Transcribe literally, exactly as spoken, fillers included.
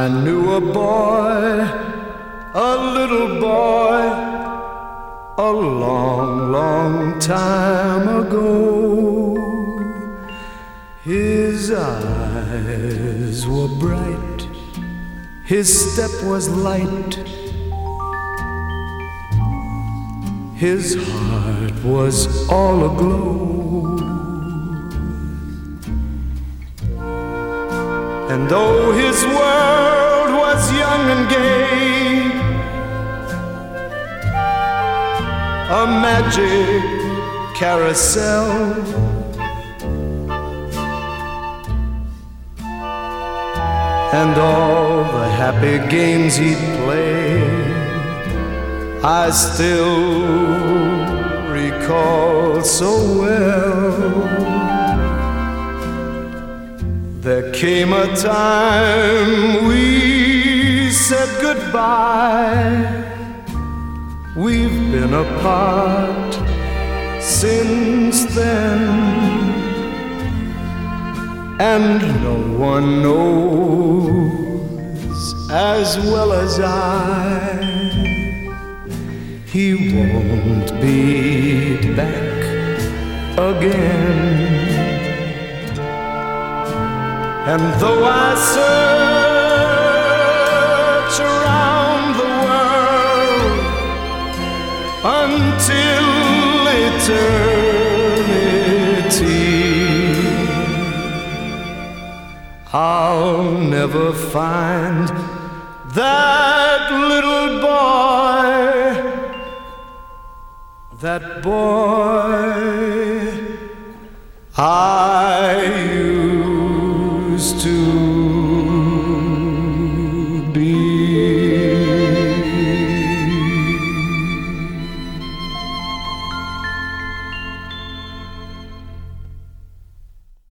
I knew a boy, a little boy, a long, long time ago. His eyes were bright, his step was light, his heart was all aglow. And though his world was young and gay, a magic carousel, and all the happy games he'd play, I still recall so well. There came a time we said goodbye. We've been apart since then, and no one knows as well as I, he won't be back again. And though I search around the world until eternity, I'll never find that little boy, that boy I used to